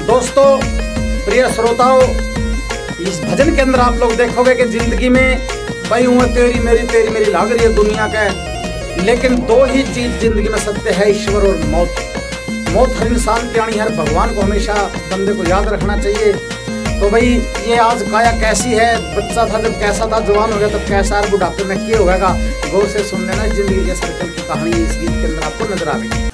दोस्तों, प्रिय श्रोताओं, इस भजन के अंदर आप लोग देखोगे कि जिंदगी में भाई हूँ तेरी मेरी लाग रही है दुनिया का, लेकिन दो ही चीज जिंदगी में सत्य है, ईश्वर और मौत। मौत हर इंसान की आनी, हर भगवान को हमेशा बंदे को याद रखना चाहिए। तो भाई ये आज काया कैसी है, बच्चा था जब कैसा था, जवान हो गया तब कैसा, और बुढ़ापे में क्या होगा। गौर से सुन लेना, जिंदगी के सर्कल की कहानी इस गीत के अंदर आपको नजर आएगी।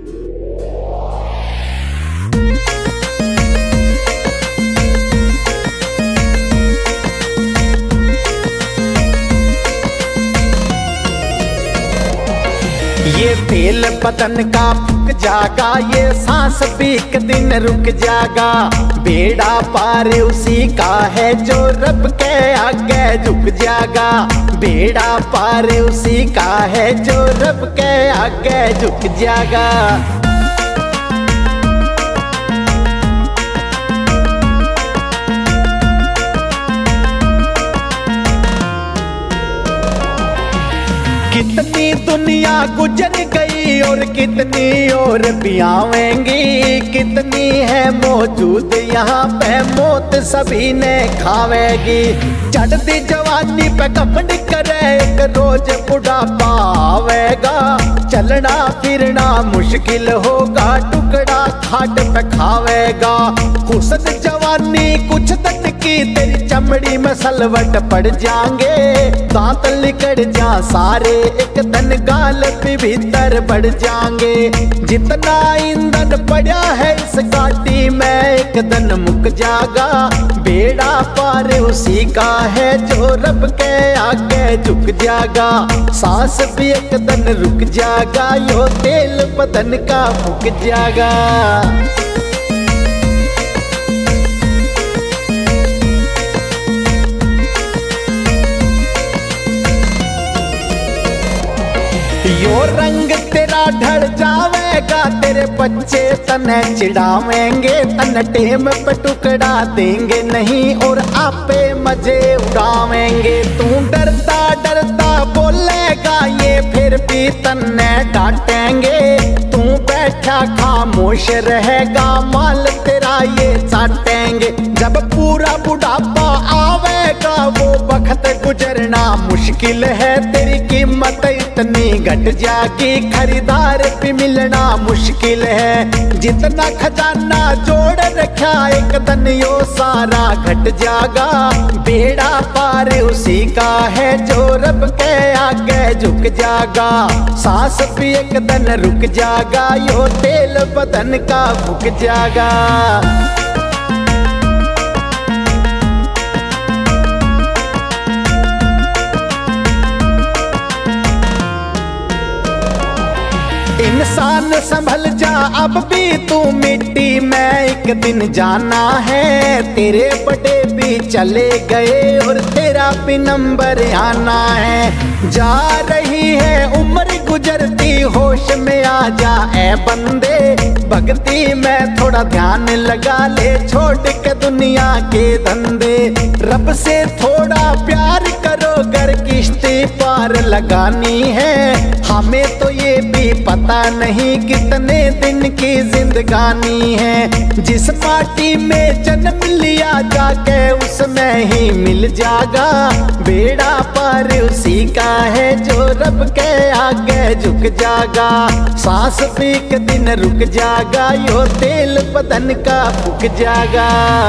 ये तेल बदन का फूक जागा, ये सांस भी एक दिन रुक जागा। बेड़ा पार उसी का है जो रब के आगे झुक जागा। बेड़ा पार उसी का है जो रब के आगे झुक जागा। कितनी दुनिया गुजर गई और कितनी और भी आवेंगी। कितनी है मौजूद यहाँ पे, मौत सभी ने खावेगी। चढ़ती जवानी पे कपड़ करे, एक रोज बुढ़ापा आवेगा। चलना फिरना मुश्किल होगा, टुकड़ा खाट पे खावेगा। हुस्न जवानी कुछ तक की, तेरी चमड़ी में सलवट पड़ जाएंगे। दांत लिकड़ जा सारे, एक दिन गाल पे भीतर बढ़ जाएंगे। जितना ईंधन पड़ा है इस गाड़ी में, एक दिन मुक जागा। बेड़ा पार उसी का है जो रब के आगे झुक जागा। सांस भी एक दिन रुक जागा, यो तेल बदन का फूक जागा। यो रंग तेरा ढल जावेगा, तेरे बच्चे तने चिढ़ावेंगे। तन टेम पे टुकड़ा देंगे नहीं और आपे मजे उड़ावेंगे। तू डरता डरता बोलेगा, ये फिर भी तन्ने डांटेंगे। तू बैठा खामोश रहेगा, माल तेरा ये चाटेंगे। जब पूरा बुढ़ापा आवेगा, वो वक्त गुजरना मुश्किल है। तेरी कीमत इतनी घट जागी, खरीदार भी मिलना मुश्किल है। जितना खजाना जोड़ रखा, एक दिन यो सारा घट जागा। बेड़ा पार उसी का है जो रब के आगे झुक जागा। सांस भी एक दिन रुक जागा, यो तेल बदन का फूक जागा। इंसान संभल जा, अब भी तू मिट्टी में एक दिन जाना है। तेरे बड़े भी चले गए और तेरा भी नंबर आना है। जा रही है उम्र गुजरती, होश में आ जा ए बंदे। भक्ति में थोड़ा ध्यान लगा ले, छोड़ के दुनिया के धंधे। रब से थोड़ा प्यार करो, घर किश्ती पार लगानी है। हमें तो ये भी पता नहीं कितने दिन की जिंदगानी है। जिस माटी में जन्म लिया, जाके उसमें ही मिल जागा। बेड़ा पार उसी का है जो रब के आगे झुक जागा। सांस भी एक दिन रुक जागा, यो तेल बदन का फूक जागा।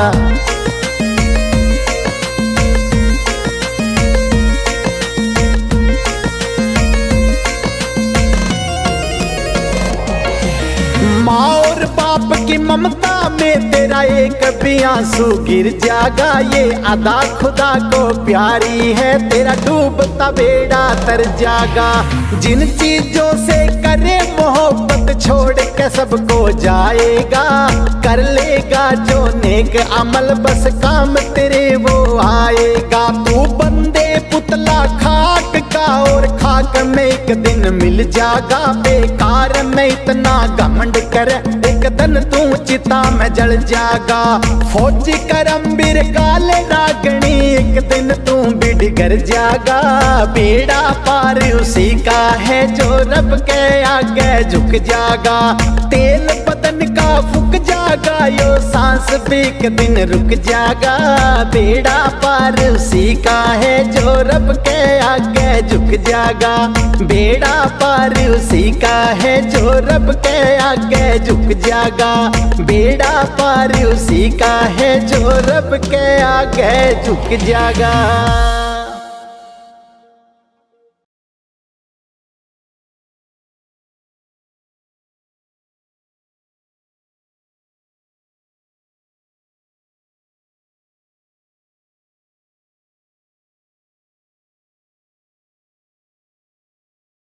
माँ और बाप की ममता में तेरा एक भी आंसू गिर जागा। ये अदा खुदा को प्यारी है, तेरा डूबता बेड़ा तर जागा। जिन चीजों से करे मोहब्बत, छोड़ के सबको जाएगा। कर लेगा जो नेक अमल, बस काम तेरे वो आएगा। तू बंदे पुतला खाक का, और खाक में एक दिन मिल जागा। बेकार में इतना घमंड करे, एक दिन तू चिता में जल जागा। फौजी करमबीर काले रागणी, एक दिन तू बिगड़ जागा। बेड़ा पार उसी का है जो रब के आगे झुक जागा। तेल बदन का फुक जागा, यो सांस भी एक दिन रुक जागा। बेड़ा पार उसी का है जो रब के आगे झुक जागा। बेड़ा पार उसी का है जो रब के आगे झुक जागा। बेड़ा पार उसी का है जो रब के आगे झुक जागा।